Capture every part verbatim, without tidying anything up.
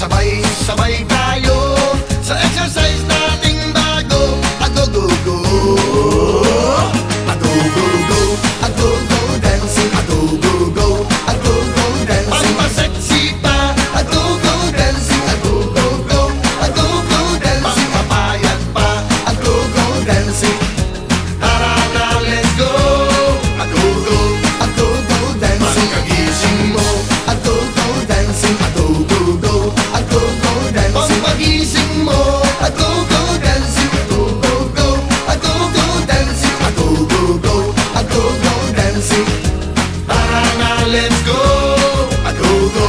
Sabay-sabay tayo sa exercise nating bago. Ago go go, ago go go, ago go dancing. Ago go go, ago go dancing. Pagpa-sexy pa, ago go dancing. Ago go go, ago go dancing. Pagpapayat pa, ago go dancing. Tara na, let's go. Ago go, ago go dancing. Pagkagising mo, ago go dancing. Ago go go, ago go dancing. Pagpagising mo, ago go dancing. Ago go go, ago go dancing. Ago go go, ago go dancing. Tara na, let's go. Ago go.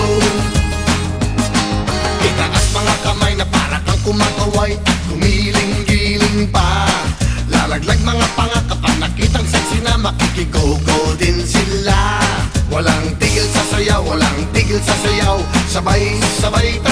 Itaas mga kamay na para kang kumakaway at gumiling-giling pa. Lalaglag mga panga kapag nakitang sexy na makikigogo din sila. Walang tigil sa sayaw, walang tigil sa sayaw. Sabay-sabay